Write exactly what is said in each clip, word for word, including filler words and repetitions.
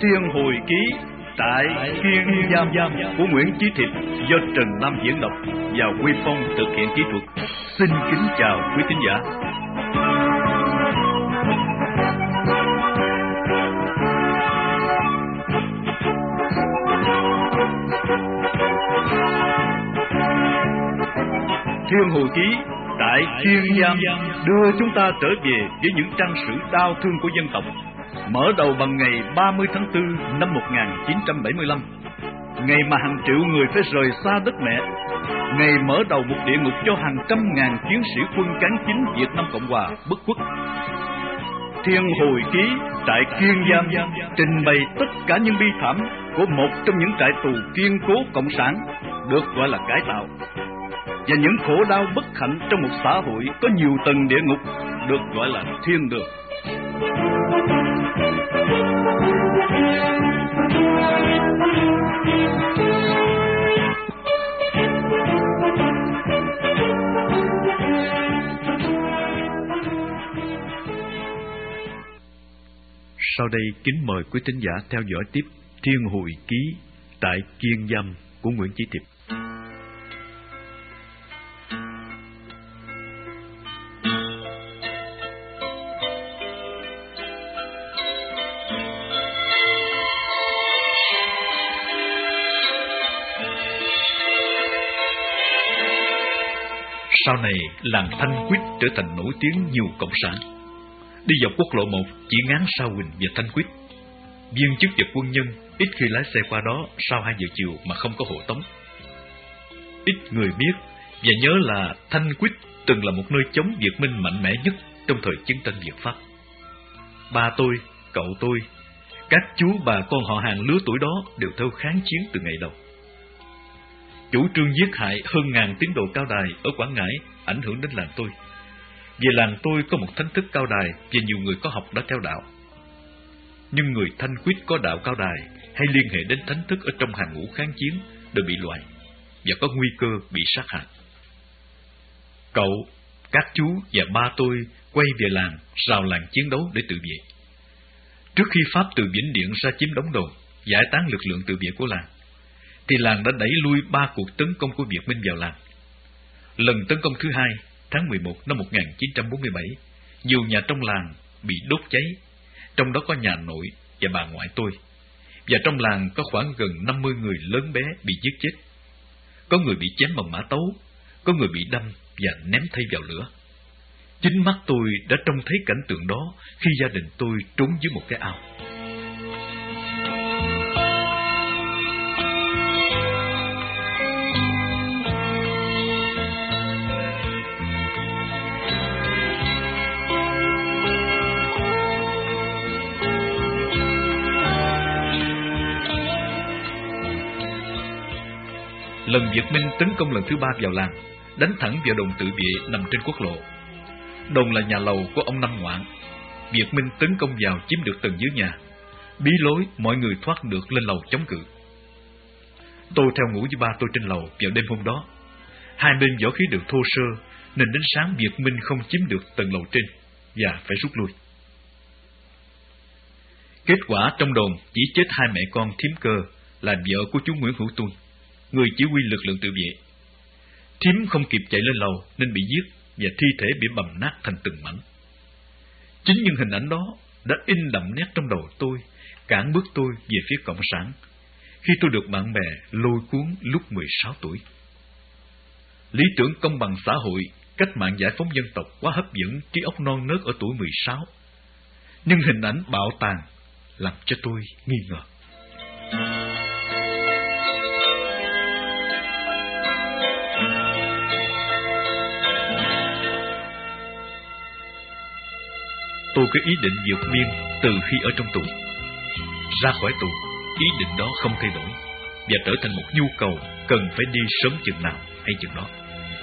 Thiên Hồi Ký tại Kiên Giam của Nguyễn Chí Thiệp do Trần Lam diễn đọc và Huy Phong thực hiện kỹ thuật. Xin kính chào quý thính giả. Thiên Hồi Ký tại Kiên Giam đưa chúng ta trở về với những trang sử đau thương của dân tộc, mở đầu bằng ngày ba mươi tháng tư năm một nghìn chín trăm bảy mươi lăm, ngày mà hàng triệu người phải rời xa đất mẹ, ngày mở đầu một địa ngục cho hàng trăm ngàn chiến sĩ quân cán chính Việt Nam Cộng Hòa bất khuất. Thiên Hồi Ký tại Kiên Giam trình bày tất cả những bi thảm của một trong những trại tù kiên cố cộng sản được gọi là cải tạo, và những khổ đau bất hạnh trong một xã hội có nhiều tầng địa ngục được gọi là thiên đường. Sau đây kính mời quý thính giả theo dõi tiếp Thiên Hồi Ký tại Kiên Giam của Nguyễn Chí Thiệp. Sau này, làng Thanh Quýt trở thành nổi tiếng nhiều cộng sản. Đi dọc quốc lộ một chỉ ngán Sao Huỳnh và Thanh Quýt. Viên chức và quân nhân ít khi lái xe qua đó sau hai giờ chiều mà không có hộ tống. Ít người biết và nhớ là Thanh Quýt từng là một nơi chống Việt Minh mạnh mẽ nhất trong thời chiến tranh Việt Pháp. Ba tôi, cậu tôi, các chú bà con họ hàng lứa tuổi đó đều theo kháng chiến từ ngày đầu. Chủ trương giết hại hơn ngàn tín đồ cao đài ở Quảng Ngãi ảnh hưởng đến làng tôi. Vì làng tôi có một thánh thức cao đài và nhiều người có học đã theo đạo. Nhưng người Thanh Quýt có đạo cao đài hay liên hệ đến thánh thức ở trong hàng ngũ kháng chiến đều bị loại và có nguy cơ bị sát hại. Cậu, các chú và ba tôi quay về làng, rào làng chiến đấu để tự vệ. Trước khi Pháp từ Vĩnh Điện ra chiếm đóng đồn, giải tán lực lượng tự vệ của làng, thì làng đã đẩy lui ba cuộc tấn công của Việt Minh vào làng. Lần tấn công thứ hai, tháng mười một năm một nghìn chín trăm bốn mươi bảy, nhiều nhà trong làng bị đốt cháy, trong đó có nhà nội và bà ngoại tôi. Và trong làng có khoảng gần năm mươi người lớn bé bị giết chết. Có người bị chém bằng mã tấu, có người bị đâm và ném thây vào lửa. Chính mắt tôi đã trông thấy cảnh tượng đó khi gia đình tôi trốn dưới một cái ao. Lần Việt Minh tấn công lần thứ ba vào làng, đánh thẳng vào đồn tự vệ nằm trên quốc lộ. Đồn là nhà lầu của ông Năm Ngoạn. Việt Minh tấn công vào chiếm được tầng dưới nhà. Bí lối, mọi người thoát được lên lầu chống cự. Tôi theo ngủ với ba tôi trên lầu vào đêm hôm đó. Hai bên võ khí đều thô sơ, nên đến sáng Việt Minh không chiếm được tầng lầu trên và phải rút lui. Kết quả trong đồn chỉ chết hai mẹ con Thím Cơ là vợ của chú Nguyễn Hữu Tuân, người chỉ huy lực lượng tự vệ. Thím không kịp chạy lên lầu nên bị giết và thi thể bị bầm nát thành từng mảnh. Chính những hình ảnh đó đã in đậm nét trong đầu tôi, cản bước tôi về phía cộng sản khi tôi được bạn bè lôi cuốn lúc mười sáu tuổi. Lý tưởng công bằng xã hội, cách mạng giải phóng dân tộc quá hấp dẫn trí óc non nớt ở tuổi mười sáu. Nhưng hình ảnh bạo tàn làm cho tôi nghi ngờ. Tôi có ý định vượt biên từ khi ở trong tù. Ra khỏi tù, ý định đó không thay đổi và trở thành một nhu cầu cần phải đi sớm chừng nào hay chừng đó.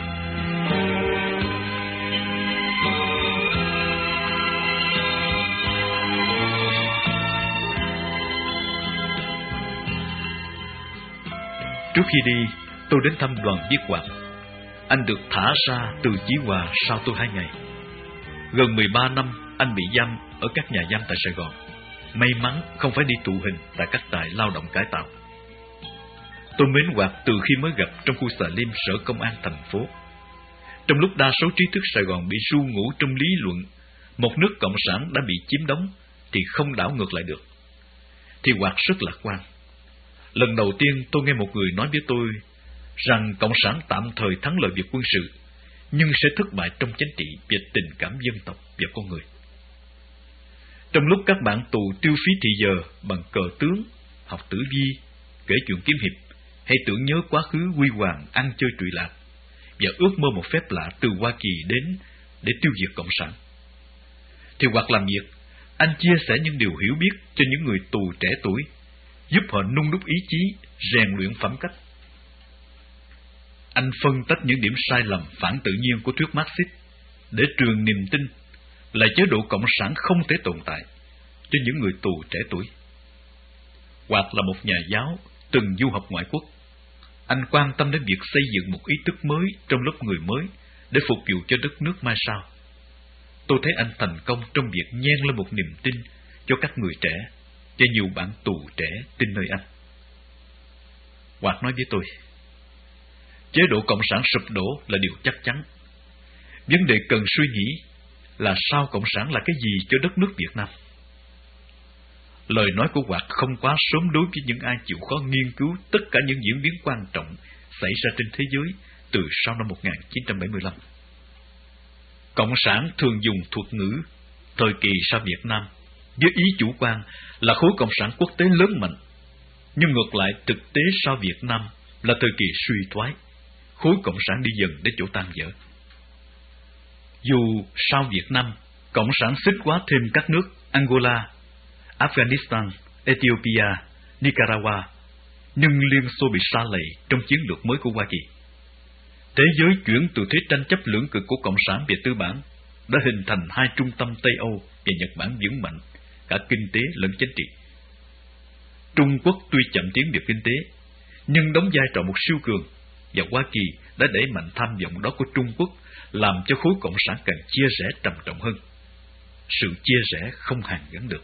Trước khi đi, tôi đến thăm Đoàn Viết Hoạt. Anh được thả ra từ Chí Hòa sau tôi hai ngày. Gần mười ba năm anh bị giam ở các nhà giam tại Sài Gòn. may mắn không phải đi tù hình tại các trại lao động cải tạo. Tôi mến Hoạt từ khi mới gặp trong khu xà lim sở công an thành phố. Trong lúc đa số trí thức Sài Gòn bị ru ngủ trong lý luận, một nước cộng sản đã bị chiếm đóng thì không đảo ngược lại được, thì Hoạt rất lạc quan. Lần đầu tiên tôi nghe một người nói với tôi rằng cộng sản tạm thời thắng lợi việc quân sự, nhưng sẽ thất bại trong chính trị về tình cảm dân tộc và con người. Trong lúc các bạn tù tiêu phí thì giờ bằng cờ tướng, học tử vi, kể chuyện kiếm hiệp, hay tưởng nhớ quá khứ huy hoàng ăn chơi trụy lạc, và ước mơ một phép lạ từ Hoa Kỳ đến để tiêu diệt cộng sản, thì Hoạt làm việc, anh chia sẻ những điều hiểu biết cho những người tù trẻ tuổi, giúp họ nung đúc ý chí, rèn luyện phẩm cách. Anh phân tách những điểm sai lầm phản tự nhiên của thuyết Marxist để truyền niềm tin là chế độ cộng sản không thể tồn tại cho những người tù trẻ tuổi. Hoạt là một nhà giáo từng du học ngoại quốc. Anh quan tâm đến việc xây dựng một ý thức mới trong lớp người mới để phục vụ cho đất nước mai sau. Tôi thấy anh thành công trong việc nhen lên một niềm tin cho các người trẻ, cho nhiều bạn tù trẻ tin nơi anh. Hoạt nói với tôi, chế độ cộng sản sụp đổ là điều chắc chắn. Vấn đề cần suy nghĩ là sao cộng sản là cái gì cho đất nước Việt Nam. Lời nói của Hoạt không quá sớm đối với những ai chịu khó nghiên cứu tất cả những diễn biến quan trọng xảy ra trên thế giới từ sau năm một nghìn chín trăm bảy mươi lăm. Cộng sản thường dùng thuật ngữ thời kỳ sau Việt Nam với ý chủ quan là khối cộng sản quốc tế lớn mạnh, nhưng ngược lại thực tế sau Việt Nam là thời kỳ suy thoái, khối cộng sản đi dần đến chỗ tan vỡ. Dù sau Việt Nam, cộng sản xích hóa thêm các nước Angola, Afghanistan, Ethiopia, Nicaragua, nhưng Liên Xô bị sa lầy trong chiến lược mới của Hoa Kỳ. Thế giới chuyển từ thế tranh chấp lưỡng cực của cộng sản và tư bản đã hình thành hai trung tâm Tây Âu và Nhật Bản vững mạnh, cả kinh tế lẫn chính trị. Trung Quốc tuy chậm tiến về kinh tế, nhưng đóng vai trò một siêu cường, và Hoa Kỳ đã đẩy mạnh tham vọng đó của Trung Quốc, làm cho khối cộng sản càng chia rẽ trầm trọng hơn. Sự chia rẽ không hàn gắn được.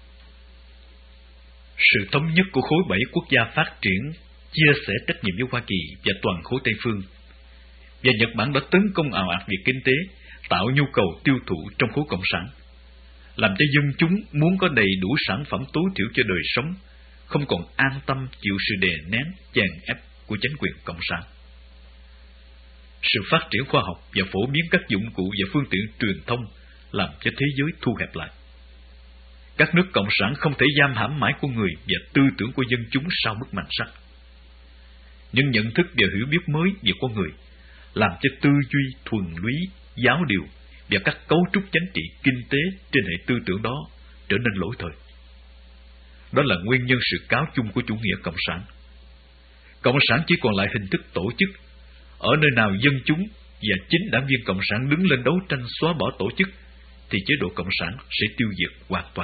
Sự thống nhất của khối bảy quốc gia phát triển chia sẻ trách nhiệm với Hoa Kỳ và toàn khối Tây phương, và Nhật Bản đã tấn công ào ạt về kinh tế, tạo nhu cầu tiêu thụ trong khối cộng sản, làm cho dân chúng muốn có đầy đủ sản phẩm tối thiểu cho đời sống, không còn an tâm chịu sự đè nén, chèn ép của chính quyền cộng sản. Sự phát triển khoa học và phổ biến các dụng cụ và phương tiện truyền thông làm cho thế giới thu hẹp lại. Các nước cộng sản không thể giam hãm mãi con người và tư tưởng của dân chúng sau bức màn sắt. Những nhận thức và hiểu biết mới về con người làm cho tư duy thuần lý, giáo điều và các cấu trúc chính trị, kinh tế trên hệ tư tưởng đó trở nên lỗi thời. Đó là nguyên nhân sự cáo chung của chủ nghĩa cộng sản. Cộng sản chỉ còn lại hình thức tổ chức. Ở nơi nào dân chúng và chính đảng viên cộng sản đứng lên đấu tranh xóa bỏ tổ chức, thì chế độ cộng sản sẽ tiêu diệt hoàn toàn.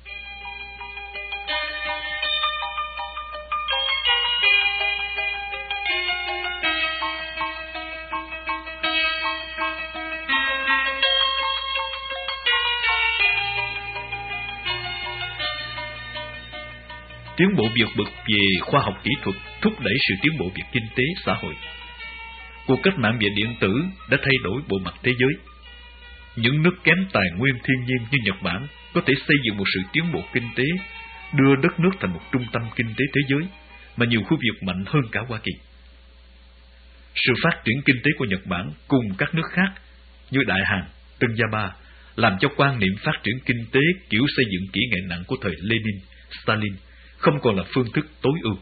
Tiến bộ vượt bậc về khoa học kỹ thuật thúc đẩy sự tiến bộ về kinh tế xã hội. Cuộc cách mạng về điện tử đã thay đổi bộ mặt thế giới. Những nước kém tài nguyên thiên nhiên như Nhật Bản có thể xây dựng một sự tiến bộ kinh tế, đưa đất nước thành một trung tâm kinh tế thế giới mà nhiều khu vực mạnh hơn cả Hoa Kỳ. Sự phát triển kinh tế của Nhật Bản cùng các nước khác như Đại Hàn, Tân Java làm cho quan niệm phát triển kinh tế kiểu xây dựng kỹ nghệ nặng của thời Lenin, Stalin không còn là phương thức tối ưu.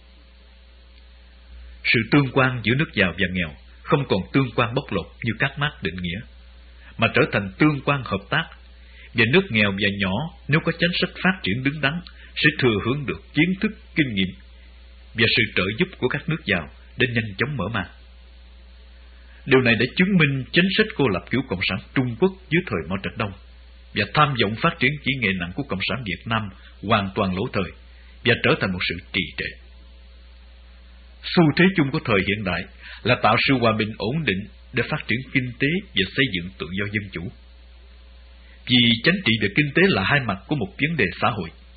Sự tương quan giữa nước giàu và nghèo không còn tương quan bóc lột như các Mác định nghĩa, mà trở thành tương quan hợp tác, và nước nghèo và nhỏ nếu có chính sách phát triển đứng đắn sẽ thừa hưởng được kiến thức, kinh nghiệm và sự trợ giúp của các nước giàu để nhanh chóng mở mang. Điều này đã chứng minh chính sách cô lập kiểu cộng sản Trung Quốc dưới thời Mao Trạch Đông và tham vọng phát triển kỹ nghệ nặng của cộng sản Việt Nam hoàn toàn lỗi thời và trở thành một sự trì trệ. Xu thế chung của thời hiện đại là tạo sự hòa bình ổn định để phát triển kinh tế và xây dựng tự do dân chủ. Vì chính trị và kinh tế là hai mặt của một vấn đề xã hội,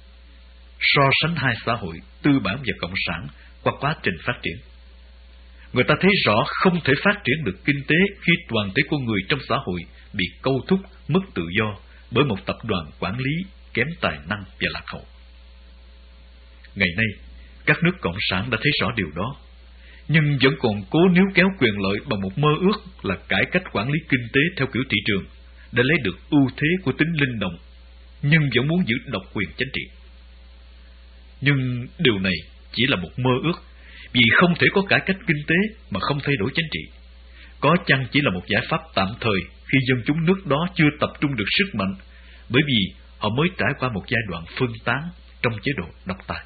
so sánh hai xã hội, tư bản và cộng sản, qua quá trình phát triển. Người ta thấy rõ không thể phát triển được kinh tế khi toàn thể con người trong xã hội bị câu thúc, mất tự do bởi một tập đoàn quản lý kém tài năng và lạc hậu. Ngày nay, các nước cộng sản đã thấy rõ điều đó, nhưng vẫn còn cố níu kéo quyền lợi bằng một mơ ước là cải cách quản lý kinh tế theo kiểu thị trường để lấy được ưu thế của tính linh động, nhưng vẫn muốn giữ độc quyền chính trị. Nhưng điều này chỉ là một mơ ước, vì không thể có cải cách kinh tế mà không thay đổi chính trị. Có chăng chỉ là một giải pháp tạm thời khi dân chúng nước đó chưa tập trung được sức mạnh, bởi vì họ mới trải qua một giai đoạn phân tán trong chế độ độc tài.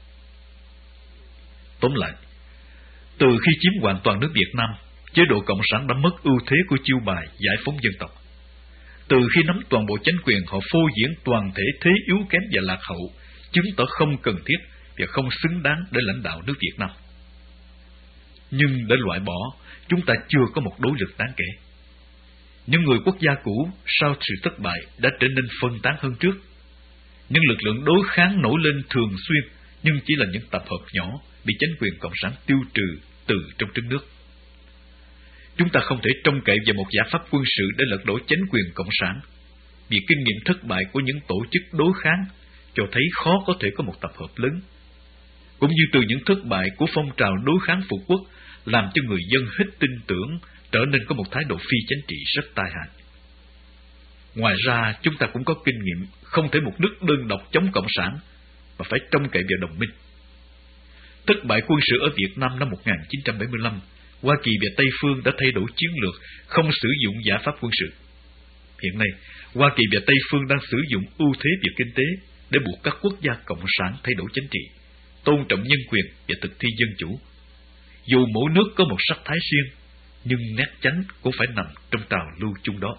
Tóm lại, từ khi chiếm hoàn toàn nước Việt Nam, chế độ cộng sản đã mất ưu thế của chiêu bài giải phóng dân tộc. Từ khi nắm toàn bộ chính quyền, họ phô diễn toàn thể thế yếu kém và lạc hậu, chứng tỏ không cần thiết và không xứng đáng để lãnh đạo nước Việt Nam. Nhưng để loại bỏ, chúng ta chưa có một đối lực đáng kể. Những người quốc gia cũ sau sự thất bại đã trở nên phân tán hơn trước. Những lực lượng đối kháng nổi lên thường xuyên, nhưng chỉ là những tập hợp nhỏ bị chính quyền cộng sản tiêu trừ từ trong trứng nước. Chúng ta không thể trông cậy vào một giải pháp quân sự để lật đổ chính quyền cộng sản, vì kinh nghiệm thất bại của những tổ chức đối kháng cho thấy khó có thể có một tập hợp lớn. Cũng như từ những thất bại của phong trào đối kháng phục quốc làm cho người dân hết tin tưởng, trở nên có một thái độ phi chính trị rất tai hại. Ngoài ra, chúng ta cũng có kinh nghiệm không thể một nước đơn độc chống cộng sản, mà phải trông cậy vào đồng minh. Thất bại quân sự ở Việt Nam năm một nghìn chín trăm bảy mươi lăm, Hoa Kỳ và Tây phương đã thay đổi chiến lược, không sử dụng giải pháp quân sự. Hiện nay, Hoa Kỳ và Tây phương đang sử dụng ưu thế về kinh tế để buộc các quốc gia cộng sản thay đổi chính trị, tôn trọng nhân quyền và thực thi dân chủ. Dù mỗi nước có một sắc thái riêng, nhưng nét chánh cũng phải nằm trong trào lưu chung đó.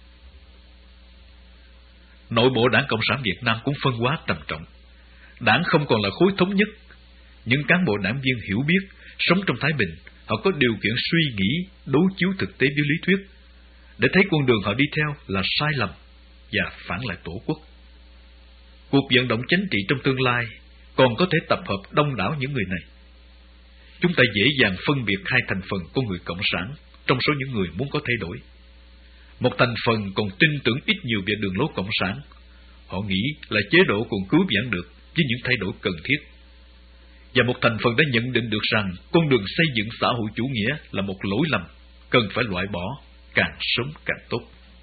Nội bộ Đảng Cộng sản Việt Nam cũng phân hóa trầm trọng. Đảng không còn là khối thống nhất. Những cán bộ đảng viên hiểu biết, sống trong thái bình, họ có điều kiện suy nghĩ, đối chiếu thực tế với lý thuyết, để thấy con đường họ đi theo là sai lầm và phản lại tổ quốc. Cuộc vận động chính trị trong tương lai còn có thể tập hợp đông đảo những người này. Chúng ta dễ dàng phân biệt hai thành phần của người cộng sản trong số những người muốn có thay đổi. Một thành phần còn tin tưởng ít nhiều về đường lối cộng sản. Họ nghĩ là chế độ còn cứu vãn được với những thay đổi cần thiết. Và một thành phần đã nhận định được rằng con đường xây dựng xã hội chủ nghĩa là một lỗi lầm, cần phải loại bỏ, càng sớm càng tốt.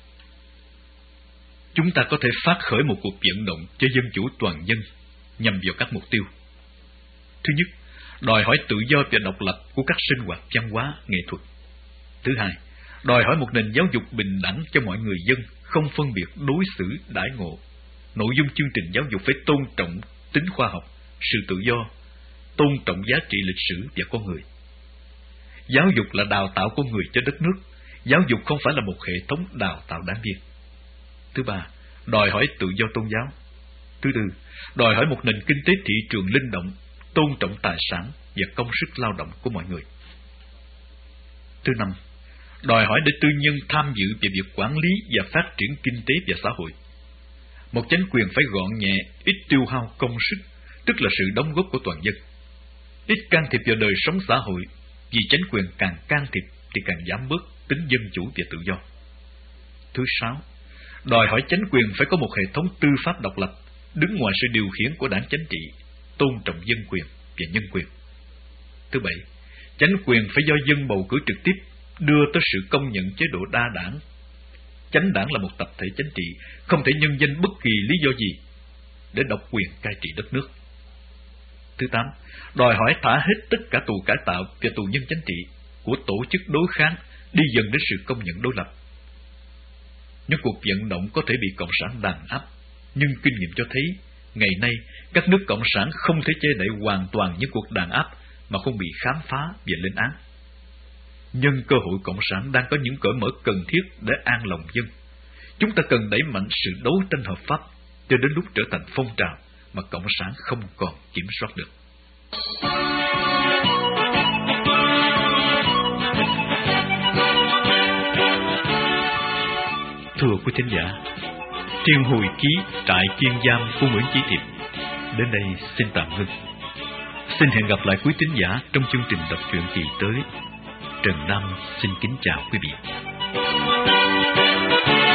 Chúng ta có thể phát khởi một cuộc vận động cho dân chủ toàn dân nhằm vào các mục tiêu. Thứ nhất, đòi hỏi tự do và độc lập của các sinh hoạt văn hóa, nghệ thuật. Thứ hai, đòi hỏi một nền giáo dục bình đẳng cho mọi người dân, không phân biệt đối xử, đãi ngộ. Nội dung chương trình giáo dục phải tôn trọng tính khoa học, sự tự do, tôn trọng giá trị lịch sử và con người. Giáo dục là đào tạo con người cho đất nước. Giáo dục không phải là một hệ thống đào tạo đảng viên. Thứ ba, đòi hỏi tự do tôn giáo. Thứ tư, đòi hỏi một nền kinh tế thị trường linh động, tôn trọng tài sản và công sức lao động của mọi người. Thứ năm, đòi hỏi để tư nhân tham dự về việc quản lý và phát triển kinh tế và xã hội. Một chính quyền phải gọn nhẹ, ít tiêu hao công sức, tức là sự đóng góp của toàn dân. Ít can thiệp vào đời sống xã hội, vì chính quyền càng can thiệp thì càng giảm bớt tính dân chủ và tự do. Thứ sáu, đòi hỏi chính quyền phải có một hệ thống tư pháp độc lập, đứng ngoài sự điều khiển của đảng chính trị, tôn trọng dân quyền và nhân quyền. Thứ bảy, chính quyền phải do dân bầu cử trực tiếp, đưa tới sự công nhận chế độ đa đảng. Chánh đảng là một tập thể chính trị, không thể nhân danh bất kỳ lý do gì để độc quyền cai trị đất nước. Thứ tám, đòi hỏi thả hết tất cả tù cải tạo và tù nhân chính trị của tổ chức đối kháng, đi dần đến sự công nhận đối lập. Những cuộc vận động có thể bị cộng sản đàn áp, nhưng kinh nghiệm cho thấy ngày nay các nước cộng sản không thể che đậy hoàn toàn những cuộc đàn áp mà không bị khám phá và lên án. Nhân cơ hội cộng sản đang có những cởi mở cần thiết để an lòng dân. Chúng ta cần đẩy mạnh sự đấu tranh hợp pháp cho đến lúc trở thành phong trào mà cộng sản không còn kiểm soát được. Thưa quý thính giả, Trên hồi ký Trại Kiên Giam của Nguyễn Chí Thiệp đến đây xin tạm ngưng. Xin hẹn gặp lại quý thính giả trong chương trình đọc truyện kỳ tới. Trần Nam xin kính chào quý vị.